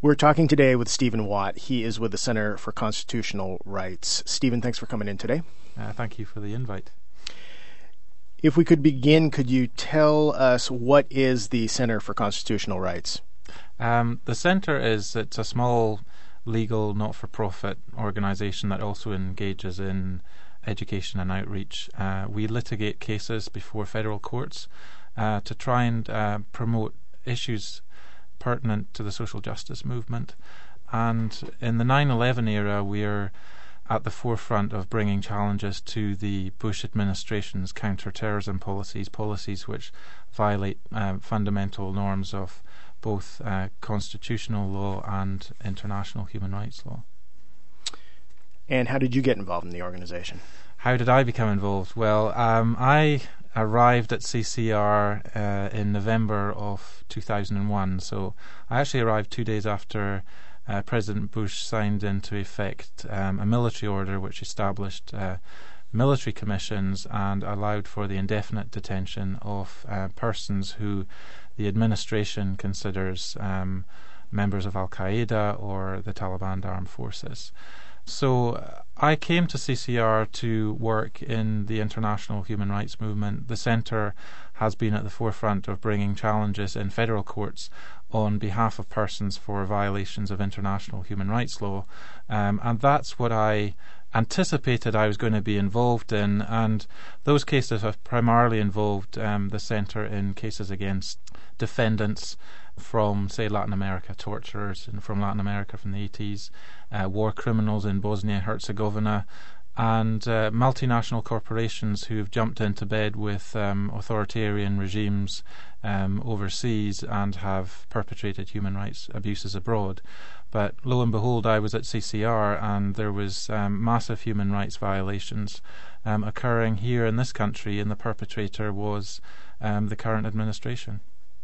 We're talking today with Stephen Watt. He is with the Center for Constitutional Rights. Stephen, thanks for coming in today. Thank you for the invite. If we could begin, could you tell us what is the Center for Constitutional Rights? The Center it's a small legal not-for-profit organization that also engages in education and outreach. We litigate cases before federal courts to try and promote issues pertinent to the social justice movement. And in the 9/11 era, we're at the forefront of bringing challenges to the Bush administration's counter-terrorism policies which violate fundamental norms of both constitutional law and international human rights law. And how did you get involved in the organization? How did I become involved? Well, I arrived at CCR in November of 2001. So I actually arrived 2 days after President Bush signed into effect a military order which established military commissions and allowed for the indefinite detention of persons who the administration considers members of Al-Qaeda or the Taliban armed forces. So I came to CCR to work in the international human rights movement. The Centre has been at the forefront of bringing challenges in federal courts on behalf of persons for violations of international human rights law. And that's what I anticipated I was going to be involved in. And those cases have primarily involved the Centre in cases against defendants from, say, Latin America, torturers from Latin America from the 80s, war criminals in Bosnia and Herzegovina, and multinational corporations who have jumped into bed with authoritarian regimes overseas and have perpetrated human rights abuses abroad. But lo and behold, I was at CCR and there was massive human rights violations occurring here in this country, and the perpetrator was the current administration.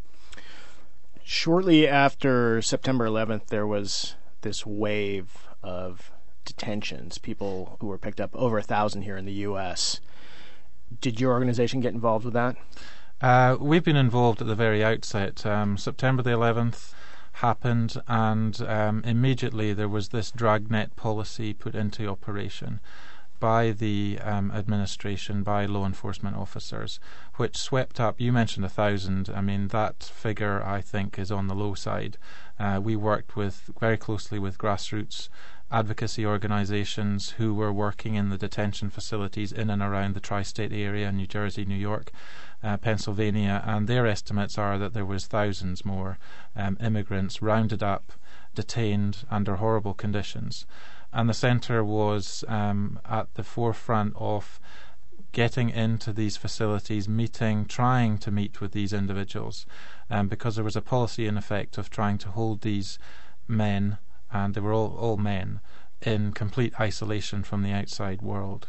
Shortly after September 11th, there was this wave of detentions, people who were picked up, over 1,000 here in the U.S. Did your organization get involved with that? We've been involved at the very outset. September the 11th happened, and immediately there was this dragnet policy put into operation by the administration, by law enforcement officers, which swept up, you mentioned 1,000, I mean that figure I think is on the low side. We worked very closely with grassroots advocacy organizations who were working in the detention facilities in and around the tri-state area, New Jersey, New York, Pennsylvania, and their estimates are that there was thousands more immigrants rounded up, detained under horrible conditions. And the Centre was at the forefront of getting into these facilities, trying to meet with these individuals, because there was a policy in effect of trying to hold these men, and they were all men, in complete isolation from the outside world.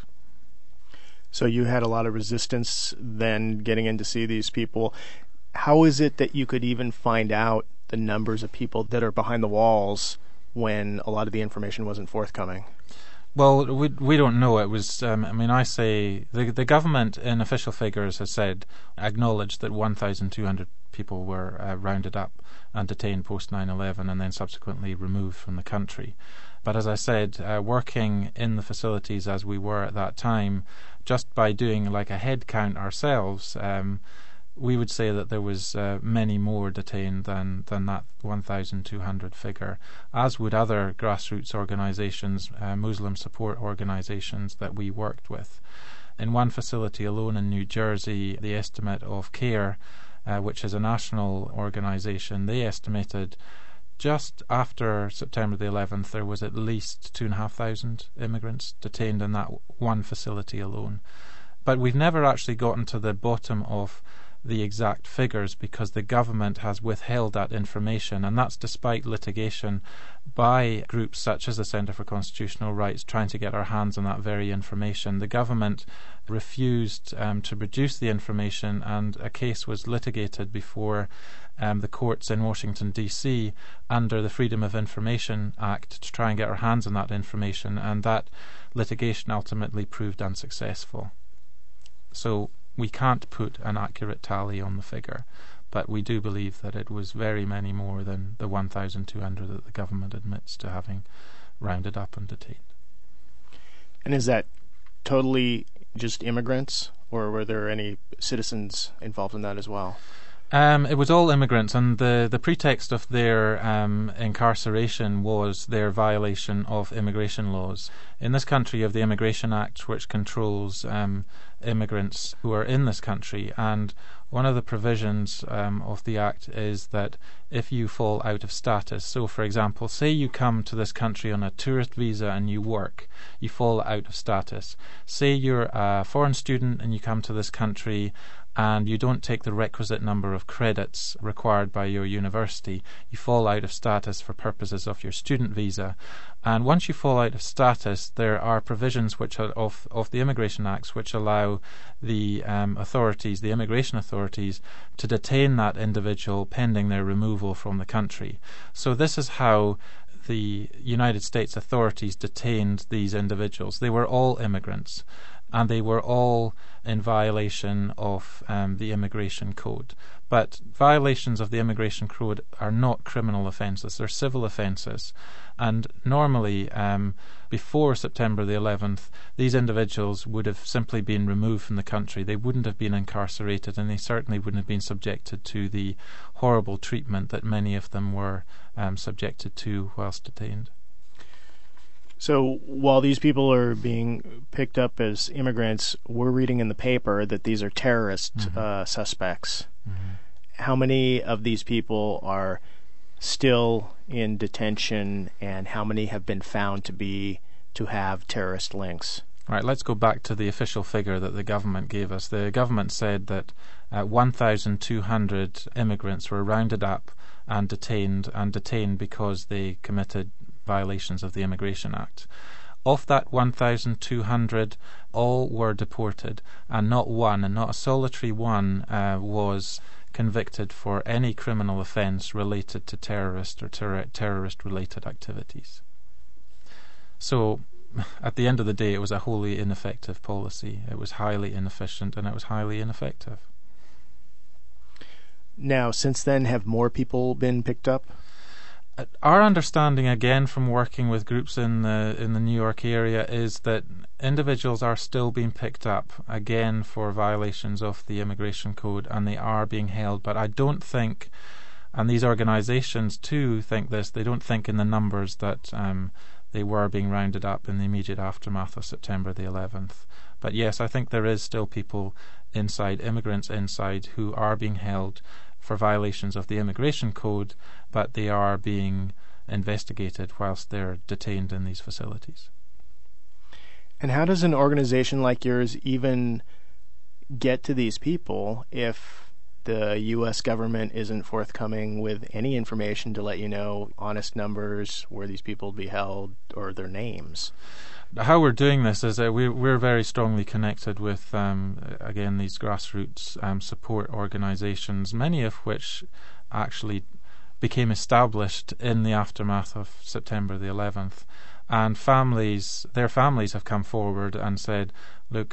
So you had a lot of resistance then getting in to see these people. How is it that you could even find out the numbers of people that are behind the walls when a lot of the information wasn't forthcoming? Well, we don't know. It was, I say the government in official figures has acknowledged that 1,200 people were rounded up and detained post 9/11 and then subsequently removed from the country. But as I said, working in the facilities as we were at that time, just by doing like a head count ourselves, we would say that there was many more detained than that 1,200 figure, as would other grassroots organizations, Muslim support organizations that we worked with. In one facility alone in New Jersey, the estimate of CARE, which is a national organization, they estimated just after September the 11th there was at least 2,500 immigrants detained in that one facility alone. But we've never actually gotten to the bottom of the exact figures because the government has withheld that information, and that's despite litigation by groups such as the Centre for Constitutional Rights trying to get our hands on that very information. The government refused to produce the information, and a case was litigated before the courts in Washington DC under the Freedom of Information Act to try and get our hands on that information, and that litigation ultimately proved unsuccessful. So we can't put an accurate tally on the figure, but we do believe that it was very many more than the 1,200 that the government admits to having rounded up and detained. And is that totally just immigrants, or were there any citizens involved in that as well? It was all immigrants, and the pretext of their incarceration was their violation of immigration laws. In this country, you have the Immigration Act, which controls immigrants who are in this country, and one of the provisions of the Act is that if you fall out of status, so for example, say you come to this country on a tourist visa and you work, you fall out of status. Say you're a foreign student and you come to this country and you don't take the requisite number of credits required by your university, you fall out of status for purposes of your student visa. And once you fall out of status, there are provisions which are of the Immigration Acts which allow the authorities, the immigration authorities, to detain that individual pending their removal from the country. So this is how the United States authorities detained these individuals. They were all immigrants, and they were all in violation of the Immigration Code. But violations of the Immigration Code are not criminal offences, they're civil offences. And normally, before September the 11th, these individuals would have simply been removed from the country. They wouldn't have been incarcerated, and they certainly wouldn't have been subjected to the horrible treatment that many of them were subjected to whilst detained. So while these people are being picked up as immigrants, we're reading in the paper that these are terrorist suspects. Mm-hmm. How many of these people are still in detention, and how many have been found to have terrorist links? Right, let's go back to the official figure that the government gave us. The government said that 1,200 immigrants were rounded up and detained because they committed violations of the Immigration Act. Of that 1,200, all were deported, and not one, and not a solitary one, was convicted for any criminal offence related to terrorist or terrorist-related activities. So, at the end of the day, it was a wholly ineffective policy. It was highly inefficient, and it was highly ineffective. Now, since then, have more people been picked up? Our understanding, again, from working with groups in the New York area, is that individuals are still being picked up, again, for violations of the Immigration Code, and they are being held. But I don't think, and these organisations too think this, they don't think in the numbers that they were being rounded up in the immediate aftermath of September the 11th. But yes, I think there is still people inside, immigrants inside, who are being held for violations of the Immigration Code, but they are being investigated whilst they're detained in these facilities. And how does an organization like yours even get to these people if the U.S. government isn't forthcoming with any information to let you know honest numbers, where these people will be held, or their names? How we're doing this is that we're very strongly connected with, again, these grassroots support organisations, many of which actually became established in the aftermath of September the 11th. And their families have come forward and said, look,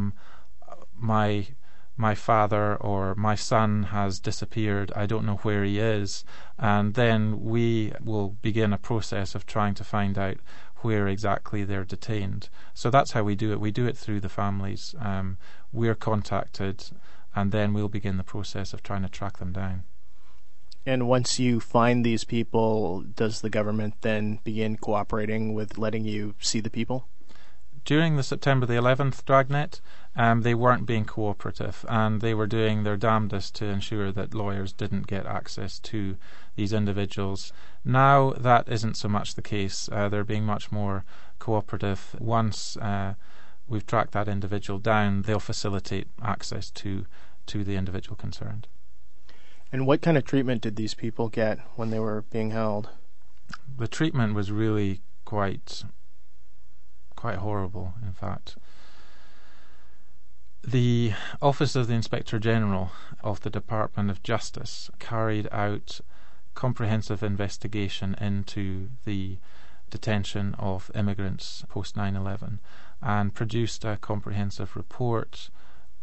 my father or my son has disappeared, I don't know where he is. And then we will begin a process of trying to find out where exactly they're detained. So that's how we do it. We do it through the families. We're contacted, and then we'll begin the process of trying to track them down. And once you find these people, does the government then begin cooperating with letting you see the people? During the September the 11th dragnet, they weren't being cooperative, and they were doing their damnedest to ensure that lawyers didn't get access to these individuals. Now that isn't so much the case. They're being much more cooperative. Once we've tracked that individual down, they'll facilitate access to the individual concerned. And what kind of treatment did these people get when they were being held? The treatment was really quite horrible, in fact. The Office of the Inspector General of the Department of Justice carried out comprehensive investigation into the detention of immigrants post 9/11 and produced a comprehensive report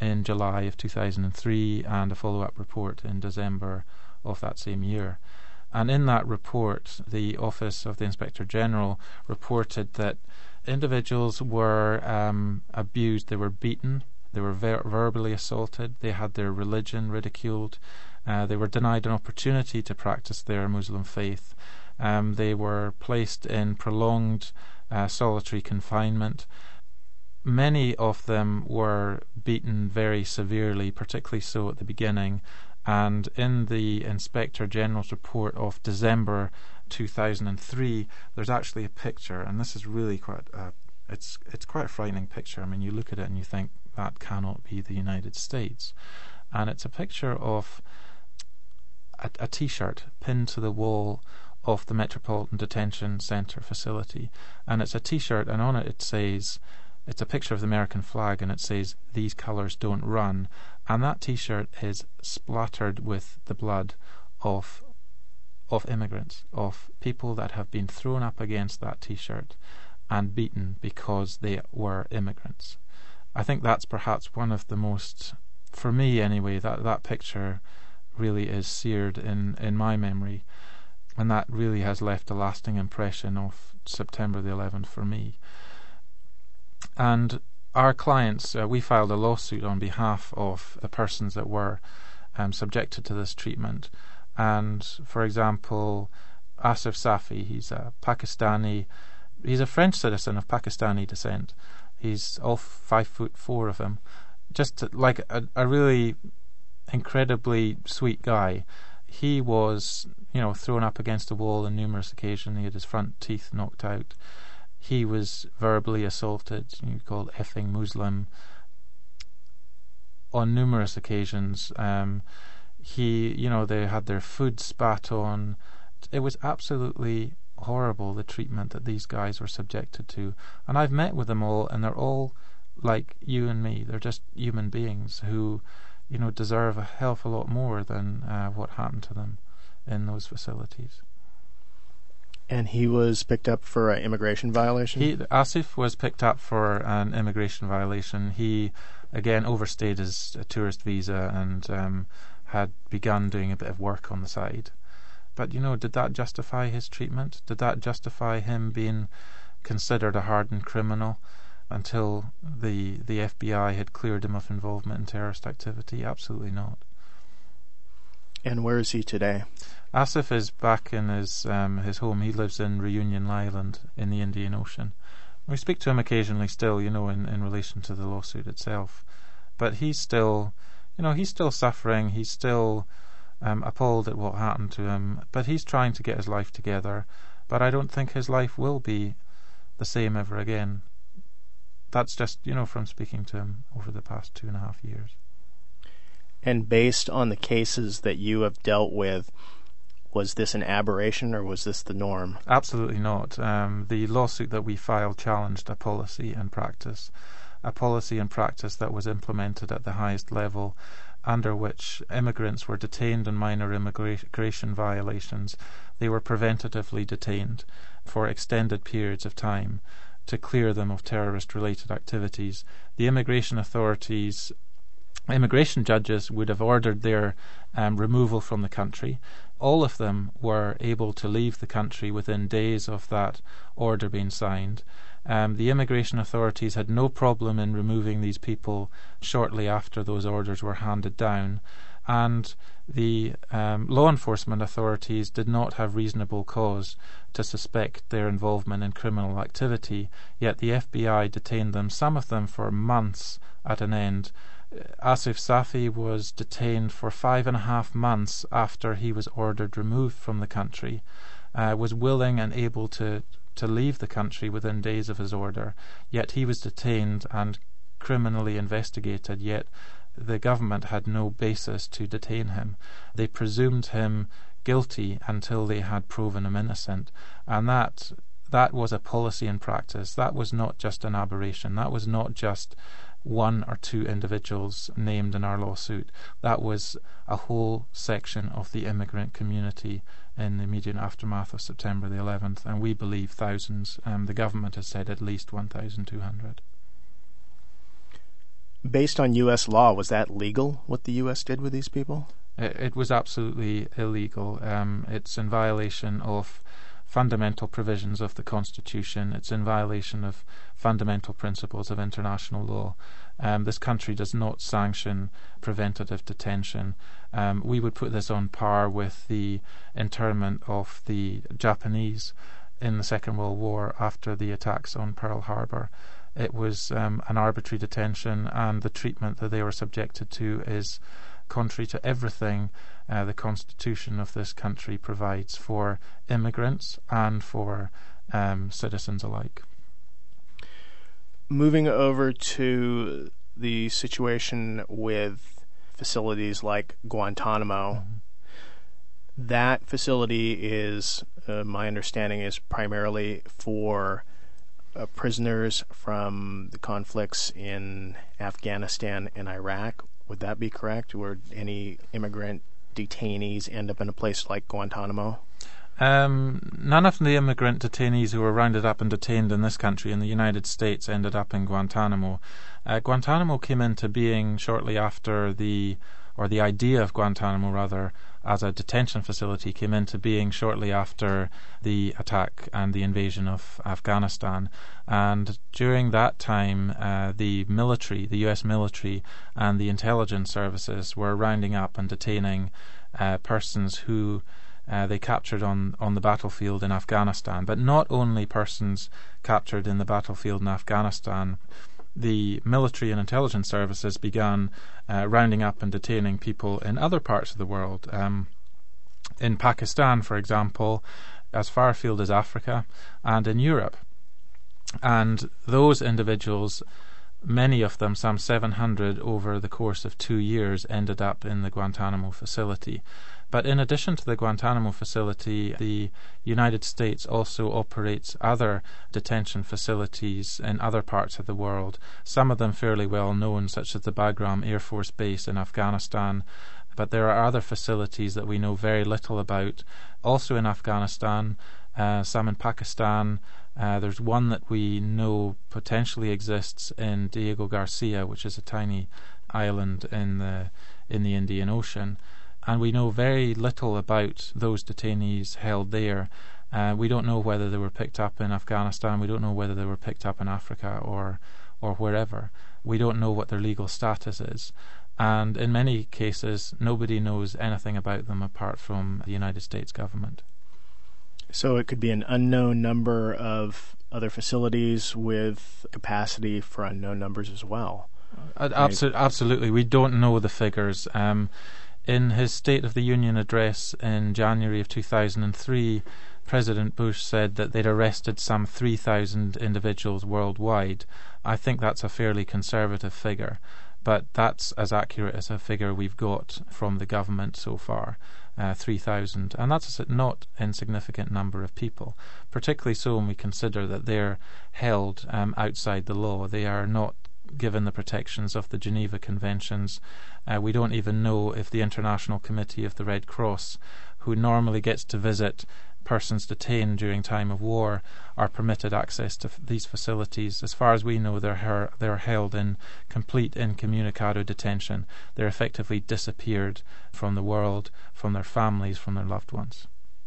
in July of 2003 and a follow-up report in December of that same year. And in that report, the Office of the Inspector General reported that individuals were abused, they were beaten, they were verbally assaulted, they had their religion ridiculed, they were denied an opportunity to practice their Muslim faith, they were placed in prolonged solitary confinement. Many of them were beaten very severely, particularly so at the beginning, and in the Inspector General's report of December 2003, there's actually a picture, and this is really quite it's quite a frightening picture. I mean, you look at it and you think that cannot be the United States, and it's a picture of a T-shirt pinned to the wall of the Metropolitan Detention Centre facility, and it's a T-shirt, and on it says, it's a picture of the American flag, and it says, "These colours don't run," and that T-shirt is splattered with the blood of immigrants, of people that have been thrown up against that T-shirt and beaten because they were immigrants. I think that's perhaps one of the most, for me anyway, that picture really is seared in my memory, and that really has left a lasting impression of September the 11th for me. And our clients, we filed a lawsuit on behalf of the persons that were subjected to this treatment. And, for example, Asif Safi, he's a Pakistani, he's a French citizen of Pakistani descent. He's all 5'4" of him. Just like a really incredibly sweet guy. He was, thrown up against a wall on numerous occasions. He had his front teeth knocked out. He was verbally assaulted, called effing Muslim, on numerous occasions. They had their food spat on. It was absolutely horrible, the treatment that these guys were subjected to. And I've met with them all, and they're all like you and me. They're just human beings who, deserve a hell of a lot more than what happened to them in those facilities. And he was picked up for an immigration violation? Asif was picked up for an immigration violation. He, again, overstayed his tourist visa and had begun doing a bit of work on the side. But, did that justify his treatment? Did that justify him being considered a hardened criminal until the FBI had cleared him of involvement in terrorist activity? Absolutely not. And where is he today? Asif is back in his home. He lives in Reunion Island in the Indian Ocean. We speak to him occasionally still, in relation to the lawsuit itself. But he's still, he's still suffering. He's still appalled at what happened to him. But he's trying to get his life together. But I don't think his life will be the same ever again. That's just, from speaking to him over the past 2.5 years. And based on the cases that you have dealt with, was this an aberration or was this the norm? Absolutely not. The lawsuit that we filed challenged a policy and practice that was implemented at the highest level, under which immigrants were detained on minor immigration violations. They were preventatively detained for extended periods of time to clear them of terrorist-related activities. The immigration judges would have ordered their removal from the country. All of them were able to leave the country within days of that order being signed. The immigration authorities had no problem in removing these people shortly after those orders were handed down, and the law enforcement authorities did not have reasonable cause to suspect their involvement in criminal activity, yet the FBI detained them, some of them for months at an end. Asif Safi was detained for 5.5 months after he was ordered removed from the country, was willing and able to leave the country within days of his order, yet he was detained and criminally investigated, yet the government had no basis to detain him. They presumed him guilty until they had proven him innocent, and that was a policy in practice. That was not just an aberration. That was not just one or two individuals named in our lawsuit. That was a whole section of the immigrant community in the immediate aftermath of September the 11th, and we believe thousands. The government has said at least 1,200. Based on U.S. law, was that legal, what the U.S. did with these people? It was absolutely illegal. It's in violation of fundamental provisions of the Constitution. It's in violation of fundamental principles of international law. This country does not sanction preventative detention. We would put this on par with the internment of the Japanese in the Second World War after the attacks on Pearl Harbor. It was an arbitrary detention, and the treatment that they were subjected to is contrary to everything the Constitution of this country provides for immigrants and for citizens alike. Moving over to the situation with facilities like Guantanamo, that facility is, my understanding, is primarily for prisoners from the conflicts in Afghanistan and Iraq. Would that be correct? Would any immigrant detainees end up in a place like Guantanamo? None of the immigrant detainees who were rounded up and detained in this country, in the United States, ended up in Guantanamo. Guantanamo came into being shortly after the idea of Guantanamo, rather, as a detention facility came into being shortly after the attack and the invasion of Afghanistan. And during that time, the military, the US military and the intelligence services were rounding up and detaining persons who they captured on the battlefield in Afghanistan. But not only persons captured in the battlefield in Afghanistan. The military and intelligence services began rounding up and detaining people in other parts of the world. In Pakistan, for example, as far afield as Africa, and in Europe. And those individuals, many of them, some 700 over the course of 2 years, ended up in the Guantanamo facility. But in addition to the Guantanamo facility, the United States also operates other detention facilities in other parts of the world, some of them fairly well known, such as the Bagram Air Force Base in Afghanistan. But there are other facilities that we know very little about, also in Afghanistan, some in Pakistan. There's one that we know potentially exists in Diego Garcia, which is a tiny island in the Indian Ocean. And we know very little about those detainees held there. We don't know whether they were picked up in Afghanistan. We don't know whether they were picked up in Africa or wherever. We don't know what their legal status is. And in many cases, nobody knows anything about them apart from the United States government. So it could be an unknown number of other facilities with capacity for unknown numbers as well. Absolutely. We don't know the figures. In his State of the Union address in January of 2003, President Bush said that they'd arrested some 3,000 individuals worldwide. I think that's a fairly conservative figure, but that's as accurate as a figure we've got from the government so far, 3,000. And that's a not insignificant number of people, particularly so when we consider that they're held outside the law. They are not given the protections of the Geneva Conventions. We don't even know if the International Committee of the Red Cross, who normally gets to visit persons detained during time of war, are permitted access to these facilities. As far as we know, they're held in complete incommunicado detention. They're effectively disappeared from the world, from their families, from their loved ones.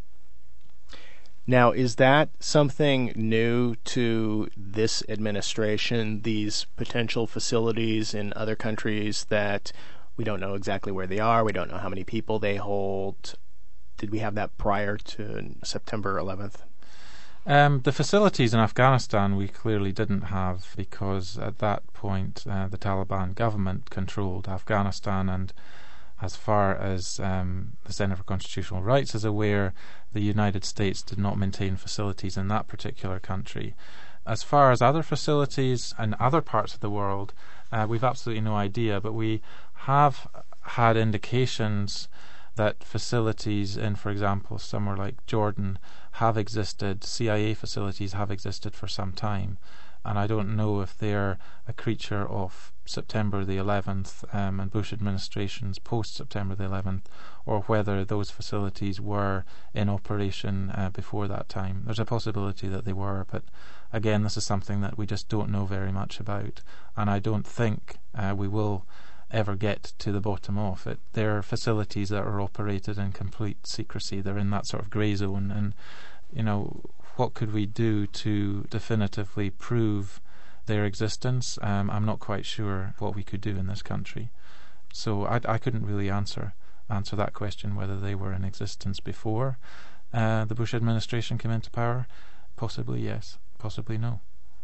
Now, is that something new to this administration, these potential facilities in other countries that we don't know exactly where they are, we don't know how many people they hold? Did we have that prior to September 11th? The facilities in Afghanistan we clearly didn't have, because at that point the Taliban government controlled Afghanistan, and as far as the Centre for Constitutional Rights is aware, the United States did not maintain facilities in that particular country. As far as other facilities in other parts of the world, we've absolutely no idea, but we have had indications that facilities in, for example, somewhere like Jordan have existed. CIA facilities have existed for some time, and I don't know if they're a creature of September the 11th and Bush administration's post-September the 11th, or whether those facilities were in operation before that time. There's a possibility that they were, but again, this is something that we just don't know very much about, and I don't think we will ever get to the bottom of it. They're facilities that are operated in complete secrecy. They're in that sort of grey zone, and what could we do to definitively prove their existence? I'm not quite sure what we could do in this country. So I couldn't really answer that question, whether they were in existence before the Bush administration came into power. Possibly yes, possibly no.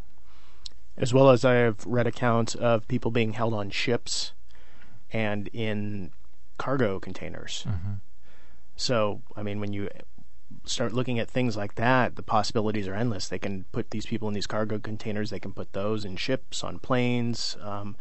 As well as I have read accounts of people being held on ships and in cargo containers. Mm-hmm. So, I mean, when you start looking at things like that, the possibilities are endless. They can put these people in these cargo containers. They can put those in ships, on planes.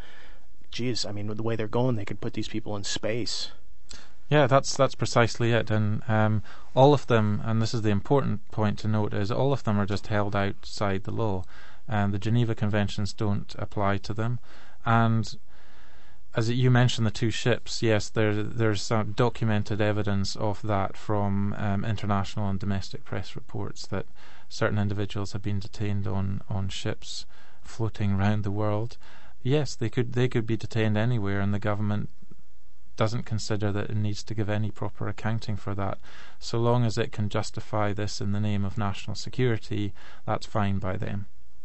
I mean, with the way they're going, they could put these people in space. Yeah, that's precisely it. And all of them, and this is the important point to note, is all of them are just held outside the law. And the Geneva Conventions don't apply to them. And as you mentioned, the two ships, yes, there's some documented evidence of that from international and domestic press reports that certain individuals have been detained on ships floating around the world. Yes, they could be detained anywhere, and the government doesn't consider that it needs to give any proper accounting for that. So long as it can justify this in the name of national security, that's fine by them.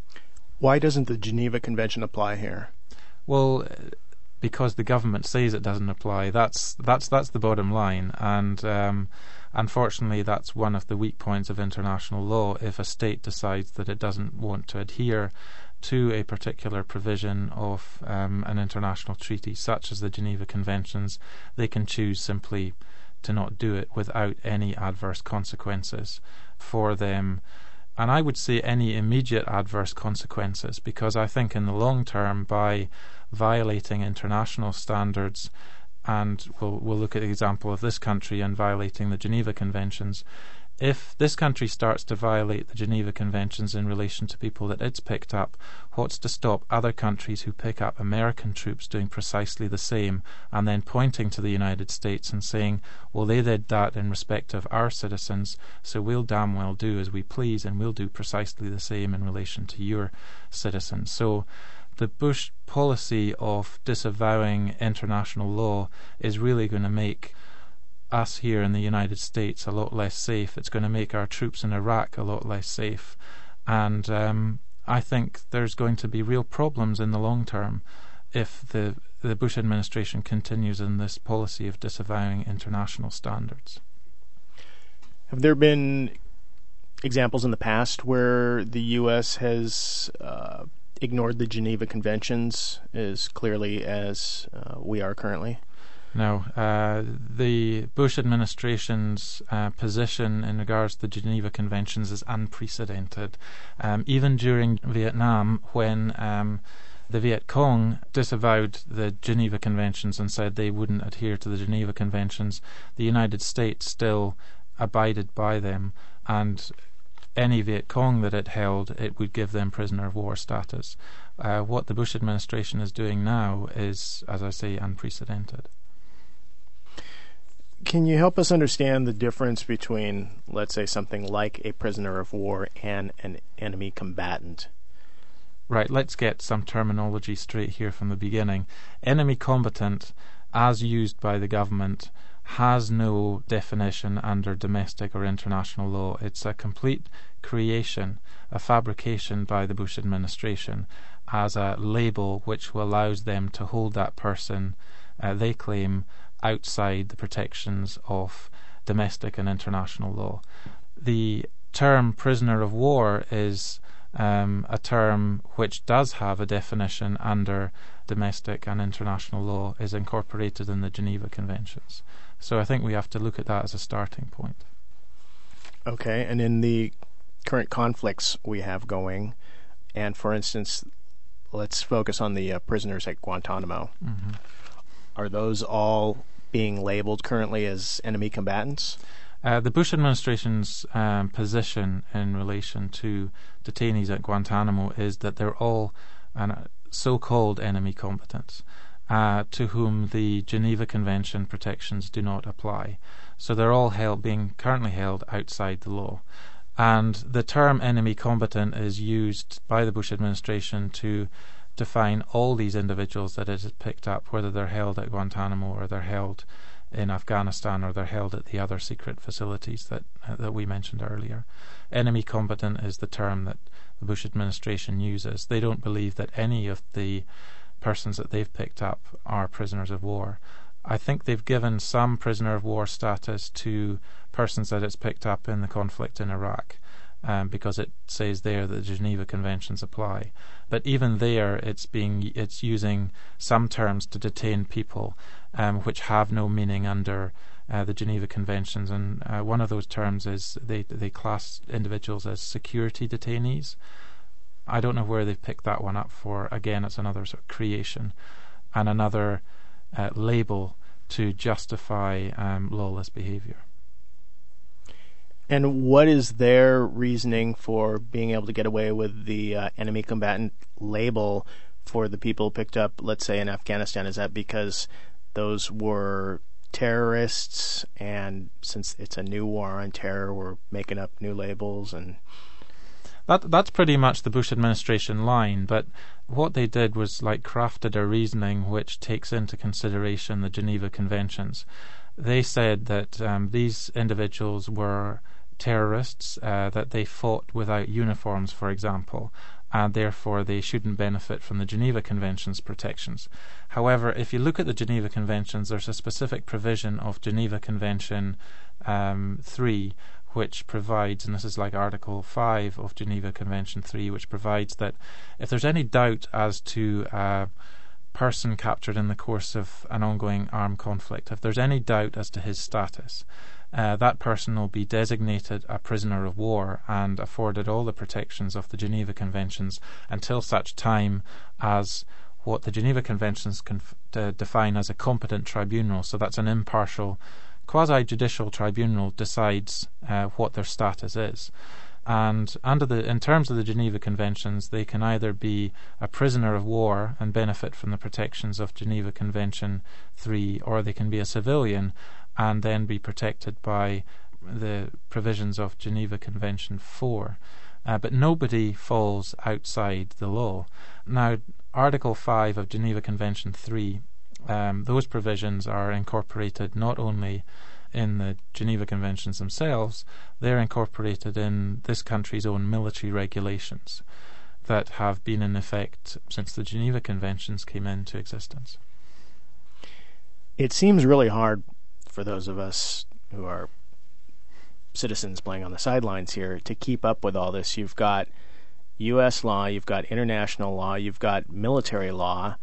Why doesn't the Geneva Convention apply here? Well, because the government says it doesn't apply. That's the bottom line, and unfortunately that's one of the weak points of international law. If a state decides that it doesn't want to adhere to a particular provision of an international treaty such as the Geneva Conventions, they can choose simply to not do it without any adverse consequences for them. And I would say any immediate adverse consequences, because I think in the long term, by violating international standards, and we'll look at the example of this country and violating the Geneva Conventions, if this country starts to violate the Geneva Conventions in relation to people that it's picked up, what's to stop other countries who pick up American troops doing precisely the same, and then pointing to the United States and saying, well, they did that in respect of our citizens, so we'll damn well do as we please, and we'll do precisely the same in relation to your citizens. So the Bush policy of disavowing international law is really going to make us here in the United States a lot less safe. It's going to make our troops in Iraq a lot less safe. And I think there's going to be real problems in the long term if the Bush administration continues in this policy of disavowing international standards. Have there been examples in the past where the U.S. has ignored the Geneva Conventions as clearly as we are currently? No. The Bush administration's position in regards to the Geneva Conventions is unprecedented. Even during Vietnam, when the Viet Cong disavowed the Geneva Conventions and said they wouldn't adhere to the Geneva Conventions, the United States still abided by them, and any Viet Cong that it held, it would give them prisoner of war status. What the Bush administration is doing now is, as I say, unprecedented. Can you help us understand the difference between, let's say, something like a prisoner of war and an enemy combatant? Right, let's get some terminology straight here from the beginning. Enemy combatant, as used by the government, has no definition under domestic or international law. It's a complete creation, a fabrication by the Bush administration as a label which allows them to hold that person, they claim, outside the protections of domestic and international law. The term prisoner of war is a term which does have a definition under domestic and international law, is incorporated in the Geneva Conventions. So I think we have to look at that as a starting point. Okay, and in the current conflicts we have going, and for instance, let's focus on the prisoners at Guantanamo. Mm-hmm. Are those all being labeled currently as enemy combatants? The Bush administration's position in relation to detainees at Guantanamo is that they're all so-called enemy combatants to whom the Geneva Convention protections do not apply. So they're all currently held outside the law. And the term enemy combatant is used by the Bush administration to define all these individuals that it has picked up, whether they're held at Guantanamo or they're held in Afghanistan or they're held at the other secret facilities that we mentioned earlier. Enemy combatant is the term that the Bush administration uses. They don't believe that any of the persons that they've picked up are prisoners of war. I think they've given some prisoner of war status to persons that it's picked up in the conflict in Iraq, because it says there that the Geneva Conventions apply. But even there, it's using some terms to detain people which have no meaning under the Geneva Conventions. And one of those terms is they class individuals as security detainees. I don't know where they've picked that one up for. Again, it's another sort of creation and another label to justify lawless behavior. And what is their reasoning for being able to get away with the enemy combatant label for the people picked up, let's say, in Afghanistan? Is that because those were terrorists, and since it's a new war on terror, we're making up new labels? And that's pretty much the Bush administration line, but what they did was crafted a reasoning which takes into consideration the Geneva Conventions. They said that these individuals were terrorists, that they fought without uniforms, for example, and therefore they shouldn't benefit from the Geneva Convention's protections. However, if you look at the Geneva Conventions, there's a specific provision of Geneva Convention 3 which provides, and this is like Article 5 of Geneva Convention 3, which provides that if there's any doubt as to a person captured in the course of an ongoing armed conflict, if there's any doubt as to his status, that person will be designated a prisoner of war and afforded all the protections of the Geneva Conventions until such time as what the Geneva Conventions define as a competent tribunal, so that's an impartial quasi-judicial tribunal, decides what their status is. And in terms of the Geneva Conventions, they can either be a prisoner of war and benefit from the protections of Geneva Convention 3, or they can be a civilian and then be protected by the provisions of Geneva Convention 4. But nobody falls outside the law. Now, Article 5 of Geneva Convention 3, those provisions are incorporated not only in the Geneva Conventions themselves, they're incorporated in this country's own military regulations that have been in effect since the Geneva Conventions came into existence. It seems really hard for those of us who are citizens playing on the sidelines here to keep up with all this. You've got U.S. law, you've got international law, you've got military law.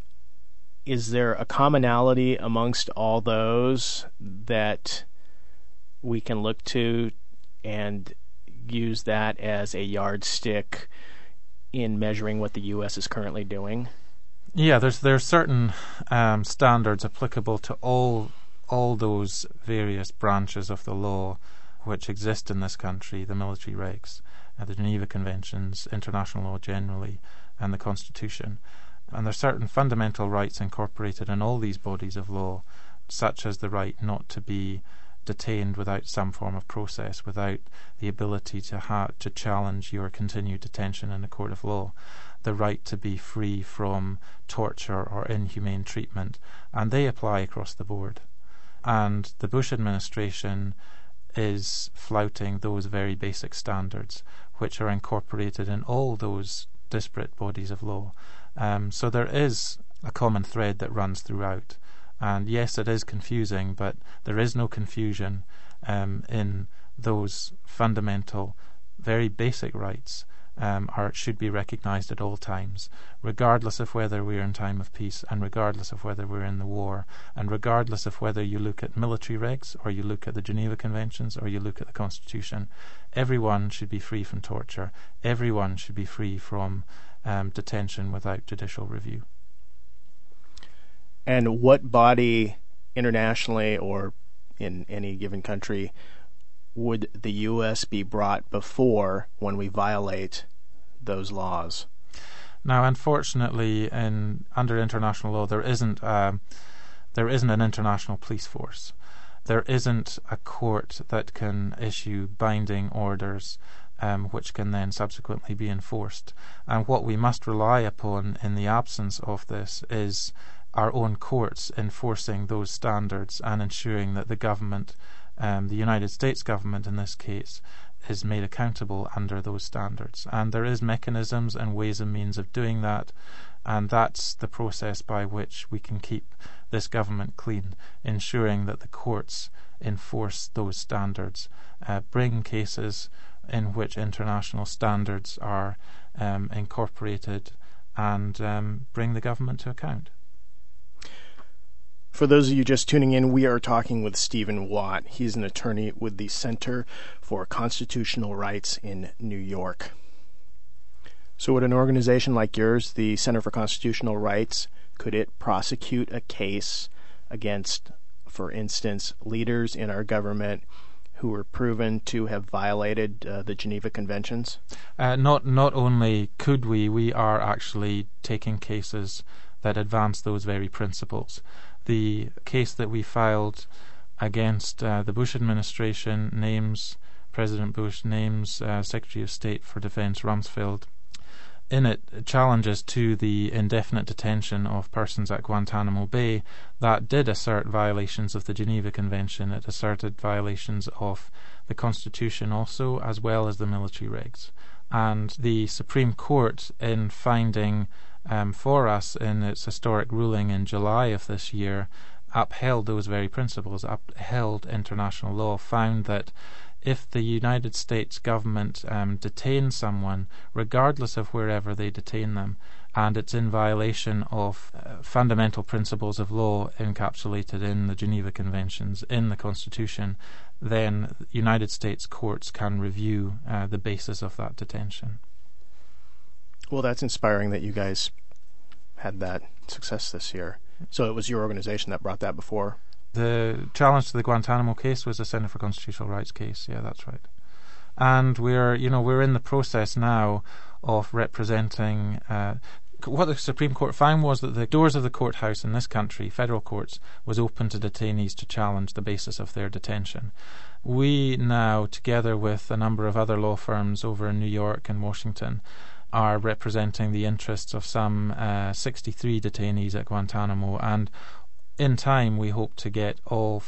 Is there a commonality amongst all those that we can look to and use that as a yardstick in measuring what the U.S. is currently doing? Yeah, there's certain standards applicable to all those various branches of the law which exist in this country, the military regs, the Geneva Conventions, international law generally, and the Constitution. And there are certain fundamental rights incorporated in all these bodies of law, such as the right not to be detained without some form of process, without the ability to challenge your continued detention in a court of law, the right to be free from torture or inhumane treatment, and they apply across the board. And the Bush administration is flouting those very basic standards, which are incorporated in all those disparate bodies of law. So there is a common thread that runs throughout. And yes, it is confusing, but there is no confusion in those fundamental, very basic rights should be recognised at all times, regardless of whether we're in time of peace and regardless of whether we're in the war, and regardless of whether you look at military regs or you look at the Geneva Conventions or you look at the Constitution. Everyone should be free from torture. Everyone should be free from detention without judicial review. And what body internationally or in any given country would the U.S. be brought before when we violate those laws? Now, unfortunately, under international law, there isn't an international police force. There isn't a court that can issue binding orders which can then subsequently be enforced. And what we must rely upon in the absence of this is our own courts enforcing those standards and ensuring that the government, the United States government in this case, is made accountable under those standards. And there is mechanisms and ways and means of doing that, and that's the process by which we can keep this government clean, ensuring that the courts enforce those standards, bring cases in which international standards are incorporated, and bring the government to account. For those of you just tuning in, we are talking with Stephen Watt. He's an attorney with the Center for Constitutional Rights in New York. So would an organization like yours, the Center for Constitutional Rights, could it prosecute a case against, for instance, leaders in our government who were proven to have violated the Geneva Conventions? Not only could we are actually taking cases that advance those very principles. The case that we filed against the Bush administration names President Bush, names Secretary of State for Defense Rumsfeld. In it, challenges to the indefinite detention of persons at Guantanamo Bay that did assert violations of the Geneva Convention. It asserted violations of the Constitution also, as well as the military regs. And the Supreme Court, in finding for us in its historic ruling in July of this year, upheld those very principles, upheld international law, found that if the United States government detains someone, regardless of wherever they detain them, and it's in violation of fundamental principles of law encapsulated in the Geneva Conventions, in the Constitution, then United States courts can review the basis of that detention. Well, that's inspiring that you guys had that success this year. So it was your organization that brought that before? The challenge to the Guantanamo case was the Center for Constitutional Rights case. Yeah, that's right. And we're in the process now of representing. What the Supreme Court found was that the doors of the courthouse in this country, federal courts, was open to detainees to challenge the basis of their detention. We now, together with a number of other law firms over in New York and Washington, are representing the interests of some 63 detainees at Guantanamo, and in time we hope to get all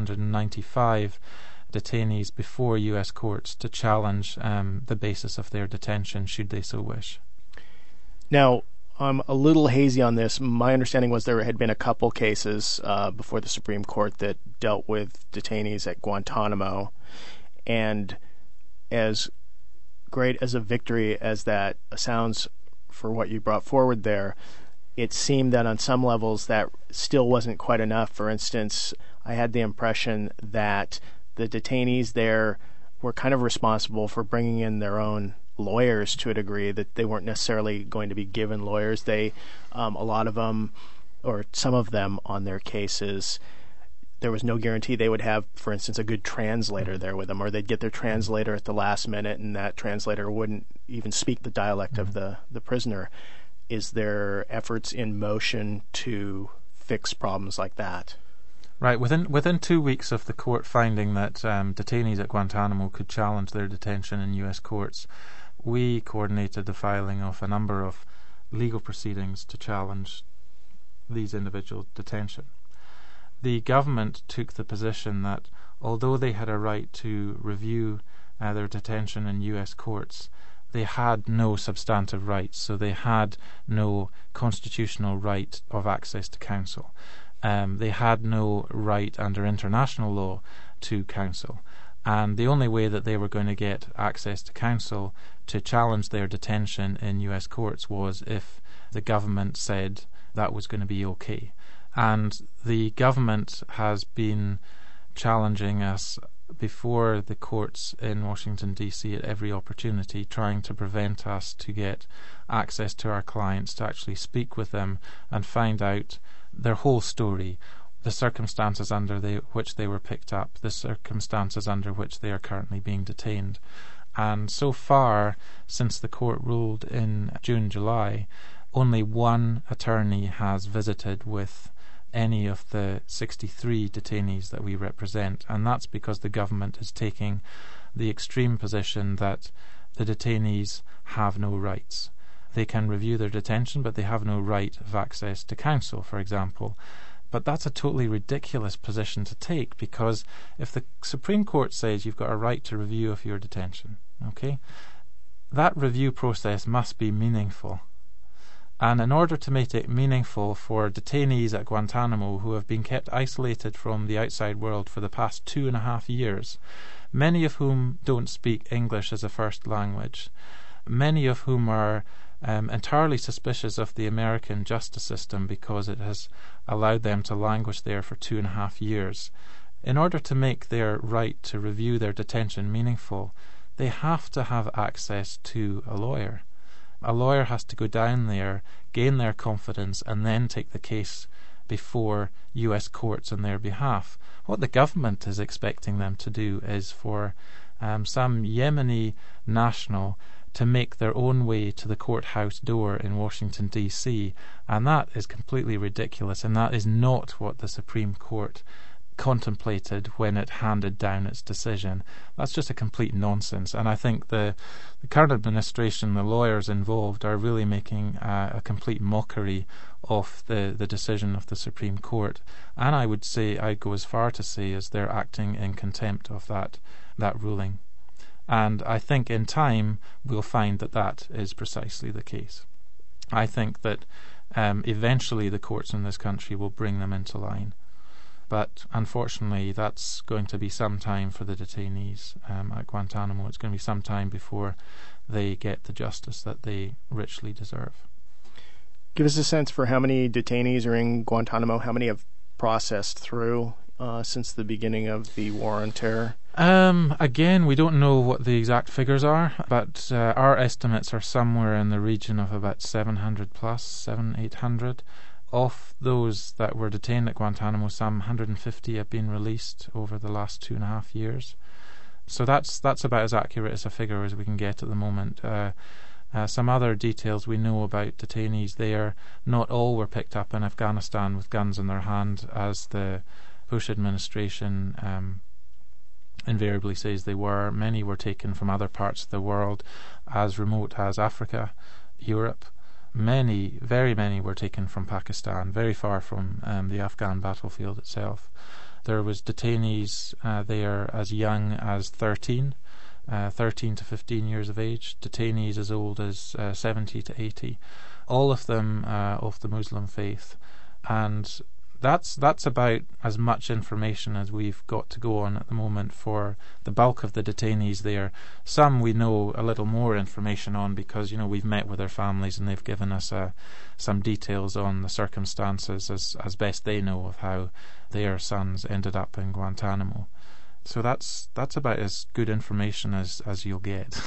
595 detainees before U.S. courts to challenge the basis of their detention, should they so wish. Now, I'm a little hazy on this. My understanding was there had been a couple cases before the Supreme Court that dealt with detainees at Guantanamo, and as great as a victory as that sounds for what you brought forward there, it seemed that on some levels that still wasn't quite enough. For instance, I had the impression that the detainees there were kind of responsible for bringing in their own lawyers to a degree, that they weren't necessarily going to be given lawyers. They, a lot of them, or some of them on their cases, there was no guarantee they would have, for instance, a good translator there with them, or they'd get their translator at the last minute and that translator wouldn't even speak the dialect of the prisoner. Is there efforts in motion to fix problems like that? Right. Within 2 weeks of the court finding that detainees at Guantanamo could challenge their detention in U.S. courts, we coordinated the filing of a number of legal proceedings to challenge these individuals' detention. The government took the position that although they had a right to review their detention in U.S. courts, they had no substantive rights, so they had no constitutional right of access to counsel. They had no right under international law to counsel. And the only way that they were going to get access to counsel to challenge their detention in U.S. courts was if the government said that was going to be okay. And the government has been challenging us before the courts in Washington, D.C. at every opportunity, trying to prevent us to get access to our clients, to actually speak with them and find out their whole story. the circumstances under which they were picked up, the circumstances under which they are currently being detained. And so far, since the court ruled in June, July, only one attorney has visited with any of the 63 detainees that we represent, and that's because the government is taking the extreme position that the detainees have no rights. They can review their detention, but they have no right of access to counsel, for example. But that's a totally ridiculous position to take, because if the Supreme Court says you've got a right to review of your detention, okay, that review process must be meaningful. And in order to make it meaningful for detainees at Guantanamo who have been kept isolated from the outside world for the past 2.5 years, many of whom don't speak English as a first language, many of whom are entirely suspicious of the American justice system because it has allowed them to languish there for 2.5 years. In order to make their right to review their detention meaningful, they have to have access to a lawyer. A lawyer has to go down there, gain their confidence, and then take the case before US courts on their behalf. What the government is expecting them to do is for some Yemeni national to make their own way to the courthouse door in Washington, D.C., and that is completely ridiculous, and that is not what the Supreme Court contemplated when it handed down its decision. That's just a complete nonsense, and I think the current administration, the lawyers involved, are really making a complete mockery of the decision of the Supreme Court, and I would say, I'd go as far to say as they're acting in contempt of that ruling. And I think in time we'll find that that is precisely the case. I think that eventually the courts in this country will bring them into line. But unfortunately, that's going to be some time for the detainees at Guantanamo. It's going to be some time before they get the justice that they richly deserve. Give us a sense for how many detainees are in Guantanamo, how many have processed through since the beginning of the War on Terror. Again, we don't know what the exact figures are, but our estimates are somewhere in the region of about 700 plus, 700-800. Of those that were detained at Guantanamo, some 150 have been released over the last 2.5 years. So that's about as accurate as a figure as we can get at the moment. Some other details we know about detainees there: not all were picked up in Afghanistan with guns in their hand, as the Bush administration invariably says they were. Many were taken from other parts of the world, as remote as Africa, Europe. Many, very many, were taken from Pakistan, very far from the Afghan battlefield itself. There was detainees there as young as 13 to 15 years of age, detainees as old as 70 to 80, all of them of the Muslim faith. And that's about as much information as we've got to go on at the moment for the bulk of the detainees there. Some we know a little more information on because, we've met with their families and they've given us some details on the circumstances as best they know of how their sons ended up in Guantanamo. So that's about as good information as you'll get.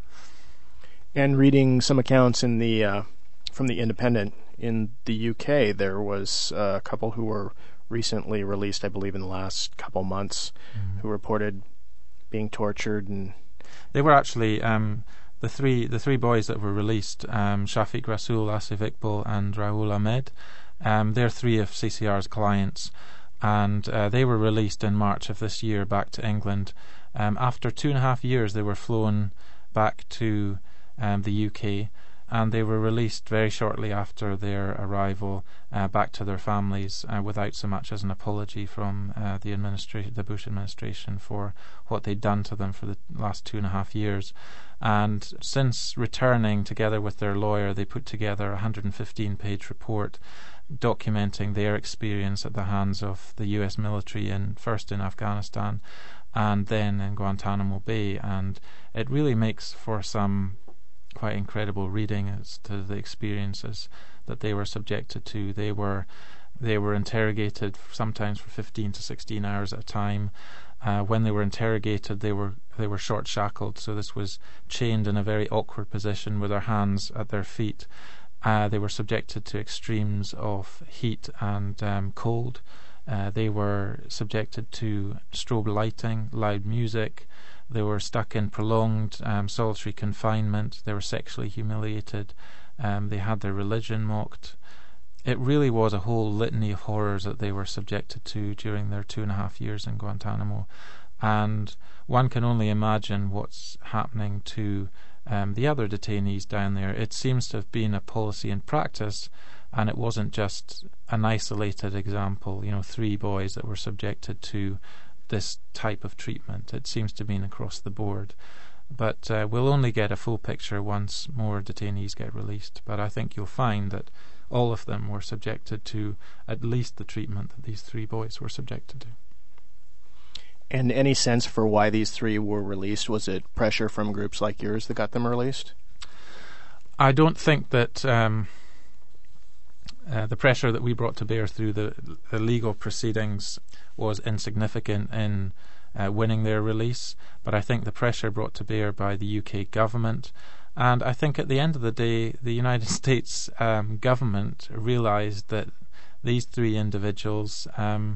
And reading some accounts in the from the Independent, in the UK, there was a couple who were recently released, I believe in the last couple months, who reported being tortured. And they were actually the three boys that were released, Shafiq Rasool, Asif Iqbal and Rahul Ahmed. They're three of CCR's clients, and they were released in March of this year back to England. After 2.5 years they were flown back to the UK, and they were released very shortly after their arrival back to their families without so much as an apology from the Bush administration for what they'd done to them for the last 2.5 years. And since returning together with their lawyer, they put together a 115-page report documenting their experience at the hands of the US military, first in Afghanistan and then in Guantanamo Bay. And it really makes for some quite incredible reading as to the experiences that they were subjected to. They were interrogated sometimes for 15 to 16 hours at a time. When they were interrogated, they were short shackled, so this was chained in a very awkward position with their hands at their feet. They were subjected to extremes of heat and cold. They were subjected to strobe lighting, loud music. They were stuck in prolonged solitary confinement. They were sexually humiliated. They had their religion mocked. It really was a whole litany of horrors that they were subjected to during their 2.5 years in Guantanamo. And one can only imagine what's happening to the other detainees down there. It seems to have been a policy in practice, and it wasn't just an isolated example, 3 boys that were subjected to this type of treatment. It seems to have been across the board. But we'll only get a full picture once more detainees get released. But I think you'll find that all of them were subjected to at least the treatment that these 3 boys were subjected to. And any sense for why these 3 were released? Was it pressure from groups like yours that got them released? I don't think that the pressure that we brought to bear through the legal proceedings was insignificant in winning their release, but I think the pressure brought to bear by the UK government, and I think at the end of the day the United States government realised that these 3 individuals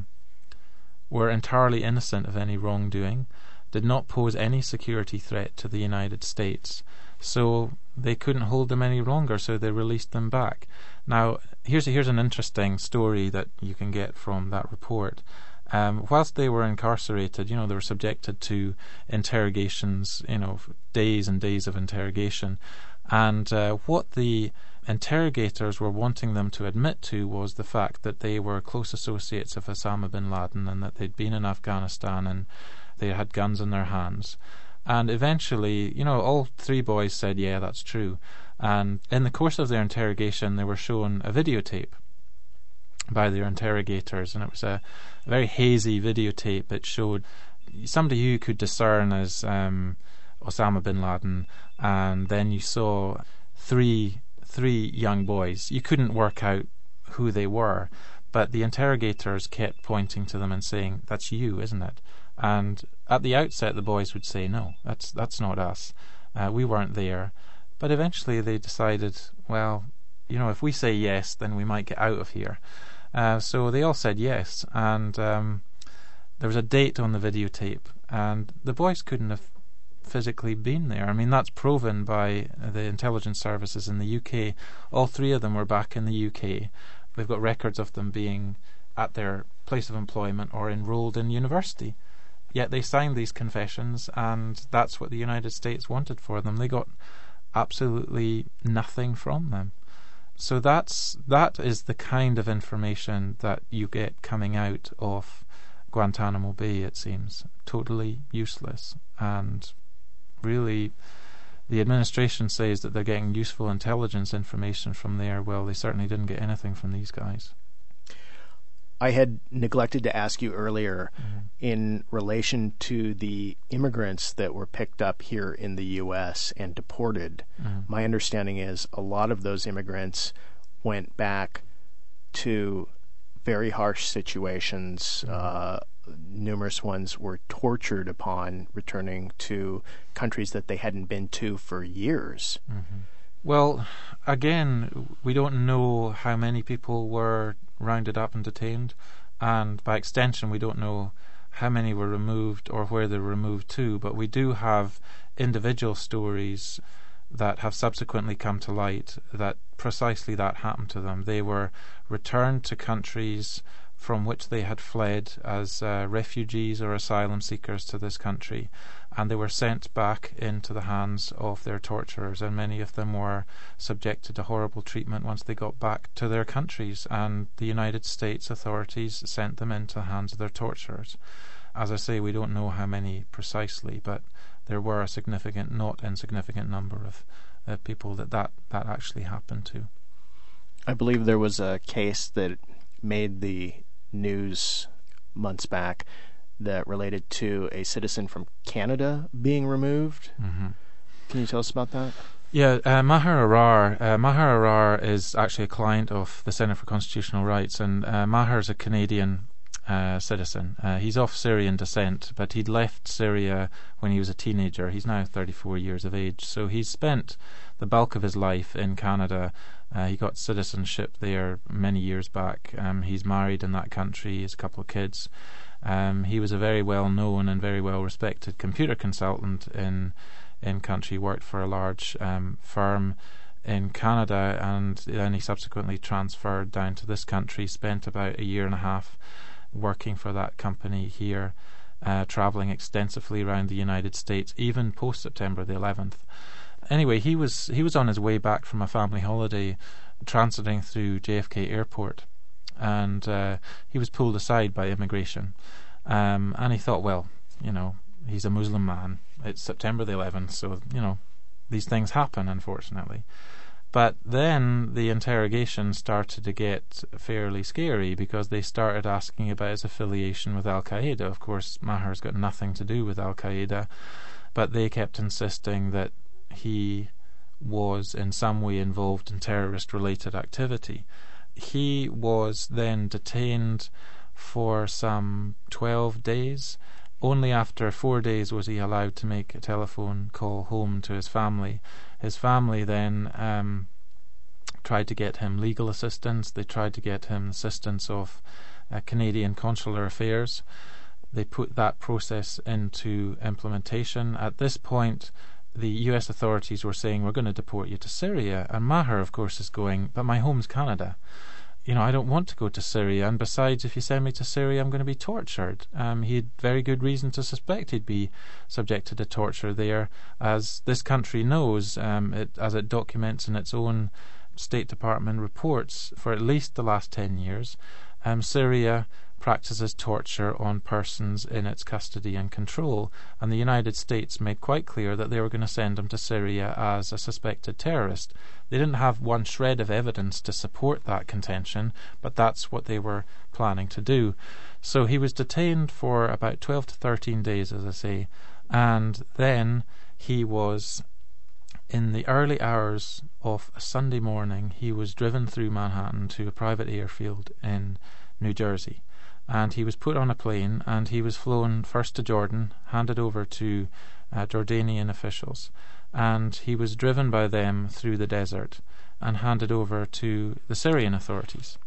were entirely innocent of any wrongdoing, did not pose any security threat to the United States, so they couldn't hold them any longer, so they released them back. Now, here's an interesting story that you can get from that report. Whilst they were incarcerated, they were subjected to interrogations, days and days of interrogation, and what the interrogators were wanting them to admit to was the fact that they were close associates of Osama bin Laden and that they'd been in Afghanistan and they had guns in their hands. And eventually, all 3 boys said, yeah, that's true. And in the course of their interrogation, they were shown a videotape by their interrogators, and it was a very hazy videotape. It showed somebody who you could discern as Osama bin Laden, and then you saw three young boys. You couldn't work out who they were, but the interrogators kept pointing to them and saying, "That's you, isn't it?" And at the outset, the boys would say, "No, that's not us. We weren't there." But eventually, they decided, well, if we say yes, then we might get out of here. So they all said yes, and there was a date on the videotape, and the boys couldn't have physically been there. I mean, that's proven by the intelligence services in the UK. All 3 of them were back in the UK. They've got records of them being at their place of employment or enrolled in university. Yet they signed these confessions, and that's what the United States wanted for them. They got absolutely nothing from them. So that is the kind of information that you get coming out of Guantanamo Bay, it seems. Totally useless. And really, the administration says that they're getting useful intelligence information from there. Well, they certainly didn't get anything from these guys. I had neglected to ask you earlier, in relation to the immigrants that were picked up here in the U.S. and deported. My understanding is a lot of those immigrants went back to very harsh situations. Numerous ones were tortured upon returning to countries that they hadn't been to for years. Well, again, we don't know how many people were rounded up and detained, and by extension we don't know how many were removed or where they were removed to, but we do have individual stories that have subsequently come to light that precisely that happened to them. They were returned to countries from which they had fled as refugees or asylum seekers to this country, and they were sent back into the hands of their torturers, and many of them were subjected to horrible treatment once they got back to their countries, and the United States authorities sent them into the hands of their torturers. As I say, we don't know how many precisely, but there were a significant, not insignificant number of people that actually happened to. I believe there was a case that made the news months back that related to a citizen from Canada being removed. Can you tell us about that? Yeah, Maher Arar. Maher Arar is actually a client of the Centre for Constitutional Rights, and Maher is a Canadian citizen. He's of Syrian descent, but he'd left Syria when he was a teenager. He's now 34 years of age, so he's spent the bulk of his life in Canada. He got citizenship there many years back. He's married in that country. He has a couple of kids. He was a very well-known and very well-respected computer consultant in country. He worked for a large firm in Canada, and then he subsequently transferred down to this country, spent about a year and a half working for that company here, travelling extensively around the United States, even post-September the 11th. Anyway, he was on his way back from a family holiday, transiting through JFK Airport, and he was pulled aside by immigration. And he thought, well, he's a Muslim man. It's September the 11th, so, these things happen, unfortunately. But then the interrogation started to get fairly scary, because they started asking about his affiliation with Al-Qaeda. Of course, Maher's got nothing to do with Al-Qaeda, but they kept insisting that he was in some way involved in terrorist-related activity. He was then detained for some 12 days. Only after 4 days was he allowed to make a telephone call home to his family. His family then tried to get him legal assistance. They tried to get him assistance of Canadian Consular Affairs. They put that process into implementation. At this point, the US authorities were saying, we're going to deport you to Syria. And Maher, of course, is going, but my home's Canada. I don't want to go to Syria, and besides, if you send me to Syria, I'm going to be tortured. He had very good reason to suspect he'd be subjected to torture there, as this country knows, as it documents in its own State Department reports for at least the last 10 years. Syria practices torture on persons in its custody and control, and the United States made quite clear that they were going to send him to Syria as a suspected terrorist. They didn't have one shred of evidence to support that contention, but that's what they were planning to do. So he was detained for about 12 to 13 days, as I say, and then he was, in the early hours of a Sunday morning, he was driven through Manhattan to a private airfield in New Jersey. And he was put on a plane, and he was flown first to Jordan, handed over to Jordanian officials, and he was driven by them through the desert and handed over to the Syrian authorities.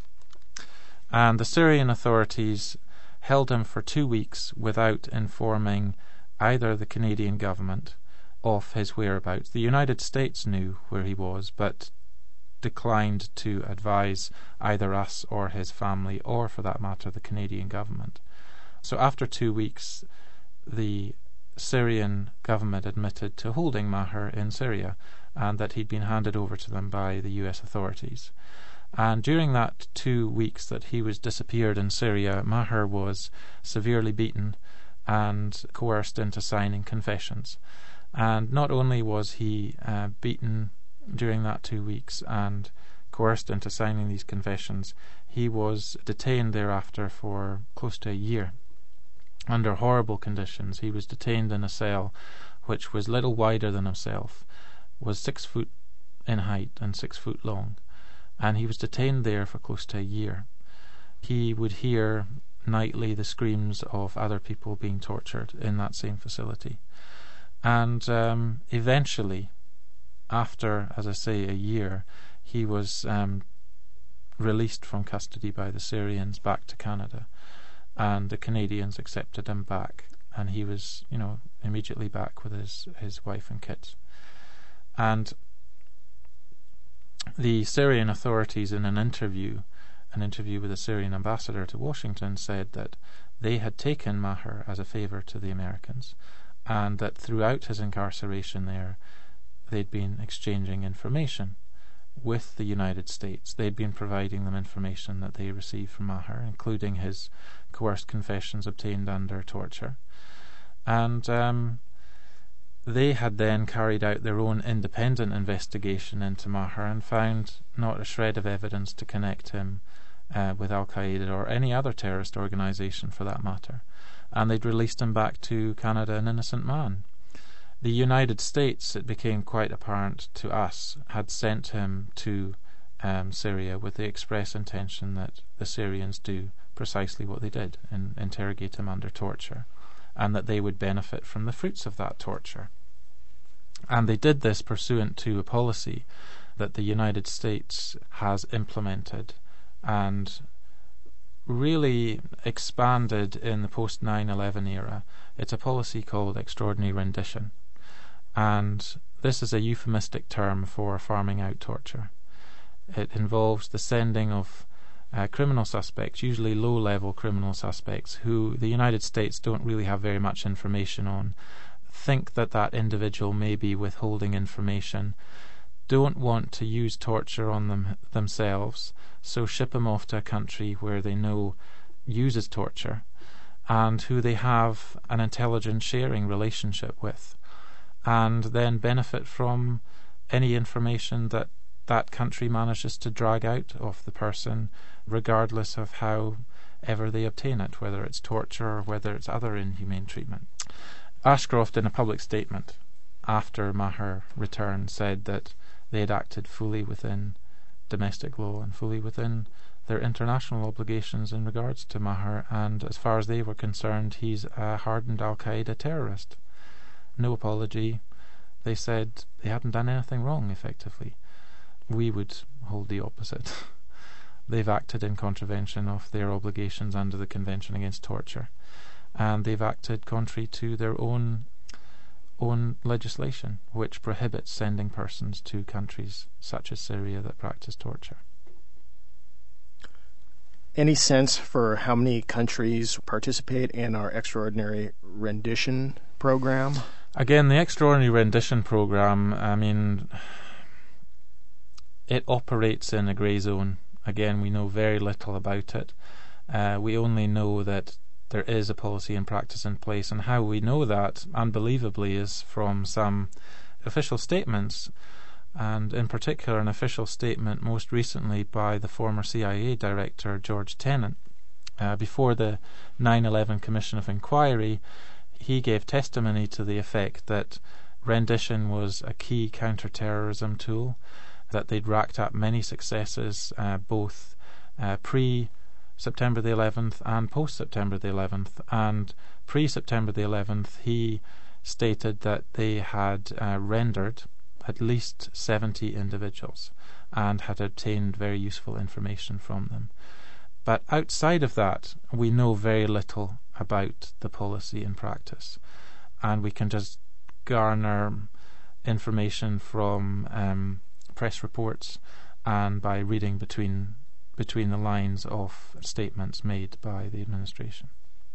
And the Syrian authorities held him for 2 weeks without informing either the Canadian government of his whereabouts. The United States knew where he was, but declined to advise either us or his family, or for that matter the Canadian government. So after 2 weeks, the Syrian government admitted to holding Maher in Syria, and that he'd been handed over to them by the US authorities. And during that 2 weeks that he was disappeared in Syria, Maher was severely beaten and coerced into signing confessions. And not only was he beaten during that 2 weeks and coerced into signing these confessions, he was detained thereafter for close to a year under horrible conditions. He was detained in a cell which was little wider than himself, was 6 foot in height and 6 foot long, and he was detained there for close to a year. He would hear nightly the screams of other people being tortured in that same facility. And eventually, after, as I say, a year, he was released from custody by the Syrians back to Canada, and the Canadians accepted him back, and he was, immediately back with his wife and kids. And the Syrian authorities, in an interview with the Syrian ambassador to Washington, said that they had taken Maher as a favour to the Americans, and that throughout his incarceration there, they'd been exchanging information with the United States. They'd been providing them information that they received from Maher, including his coerced confessions obtained under torture. And they had then carried out their own independent investigation into Maher and found not a shred of evidence to connect him with Al-Qaeda or any other terrorist organisation for that matter. And they'd released him back to Canada, an innocent man. The United States, it became quite apparent to us, had sent him to Syria with the express intention that the Syrians do precisely what they did, and interrogate him under torture, and that they would benefit from the fruits of that torture. And they did this pursuant to a policy that the United States has implemented and really expanded in the post 9/11 era. It's a policy called extraordinary rendition, and this is a euphemistic term for farming out torture. It involves the sending of criminal suspects, usually low-level criminal suspects, who the United States don't really have very much information on, think that that individual may be withholding information, don't want to use torture on themselves, so ship them off to a country where they know uses torture, and who they have an intelligence sharing relationship with, and then benefit from any information that that country manages to drag out of the person, regardless of how ever they obtain it, whether it's torture or whether it's other inhumane treatment. Ashcroft, in a public statement after Maher returned, said that they had acted fully within domestic law and fully within their international obligations in regards to Maher, and as far as they were concerned, he's a hardened Al-Qaeda terrorist. No apology. They said they hadn't done anything wrong, effectively. We would hold the opposite. They've acted in contravention of their obligations under the Convention Against Torture, and they've acted contrary to their own legislation, which prohibits sending persons to countries such as Syria that practice torture. Any sense for how many countries participate in our extraordinary rendition program? Again, the extraordinary rendition program, I mean, it operates in a grey zone. Again, we know very little about it. We only know that there is a policy and practice in place, and how we know that, unbelievably, is from some official statements, and in particular an official statement most recently by the former CIA director George Tenet. Before the 9/11 Commission of Inquiry, he gave testimony to the effect that rendition was a key counter-terrorism tool, that they'd racked up many successes both pre-September the 11th and post-September the 11th. And pre-September the 11th, he stated that they had rendered at least 70 individuals and had obtained very useful information from them. But outside of that, we know very little about the policy in practice, and we can just garner information from press reports and by reading between the lines of statements made by the administration.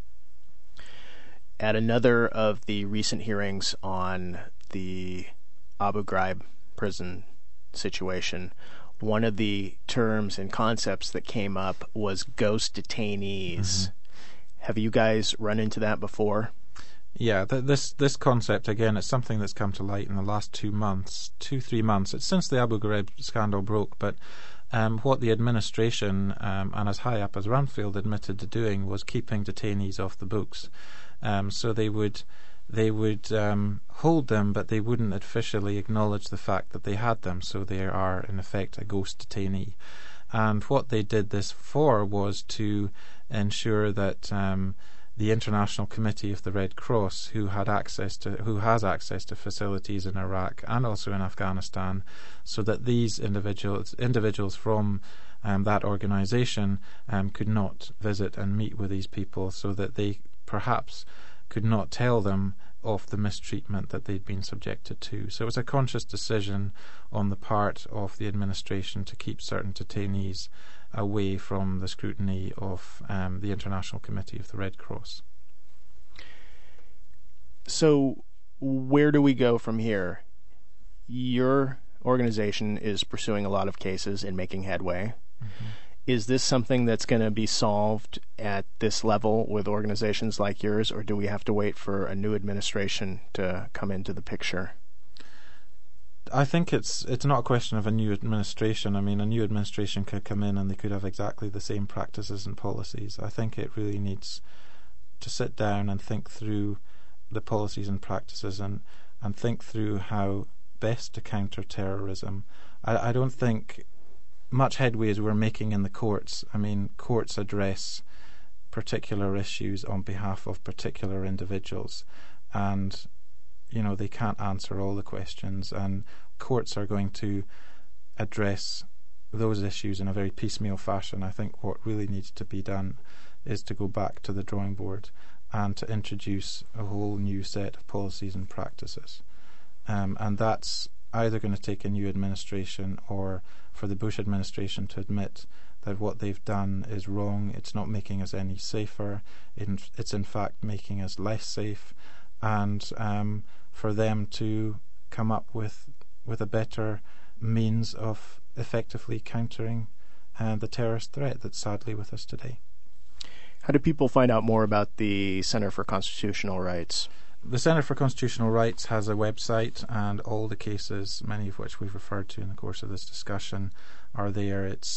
At another of the recent hearings on the Abu Ghraib prison situation, one of the terms and concepts that came up was ghost detainees. Mm-hmm. Have you guys run into that before? Yeah, this concept, again, it's something that's come to light in the last 3 months. It's since the Abu Ghraib scandal broke, but what the administration, and as high up as Rumfield admitted to doing, was keeping detainees off the books. So they would hold them, but they wouldn't officially acknowledge the fact that they had them, so they are in effect a ghost detainee. And what they did this for was to ensure that the International Committee of the Red Cross, who has access to facilities in Iraq and also in Afghanistan, so that these individuals from that organisation could not visit and meet with these people, so that they perhaps could not tell them of the mistreatment that they'd been subjected to. So it was a conscious decision on the part of the administration to keep certain detainees away from the scrutiny of the International Committee of the Red Cross. So where do we go from here? Your organization is pursuing a lot of cases and making headway. Mm-hmm. Is this something that's going to be solved at this level with organizations like yours, or do we have to wait for a new administration to come into the picture? I think it's not a question of a new administration. I mean, a new administration could come in and they could have exactly the same practices and policies. I think it really needs to sit down and think through the policies and practices and think through how best to counter terrorism. I don't think much headway as we're making in the courts. I mean, courts address particular issues on behalf of particular individuals, and they can't answer all the questions, and courts are going to address those issues in a very piecemeal fashion. I think what really needs to be done is to go back to the drawing board and to introduce a whole new set of policies and practices, and that's either going to take a new administration, or for the Bush administration to admit that what they've done is wrong. It's not making us any safer. It's in fact making us less safe, and for them to come up with a better means of effectively countering the terrorist threat that's sadly with us today. How do people find out more about the Center for Constitutional Rights? The Centre for Constitutional Rights has a website, and all the cases, many of which we've referred to in the course of this discussion, are there. It's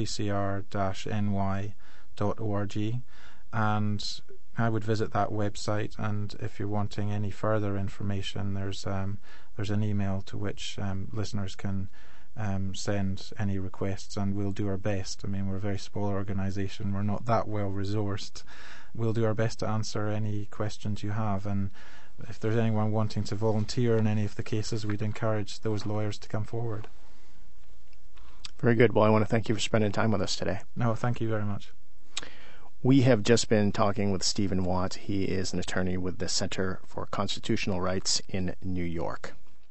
ccr-ny.org, and I would visit that website, and if you're wanting any further information, there's an email to which listeners can send any requests, and we'll do our best. I mean, we're a very small organisation, we're not that well resourced. We'll do our best to answer any questions you have, and if there's anyone wanting to volunteer in any of the cases, we'd encourage those lawyers to come forward. Very good. Well, I want to thank you for spending time with us today. No, thank you very much. We have just been talking with Stephen Watt. He is an attorney with the Center for Constitutional Rights in New York.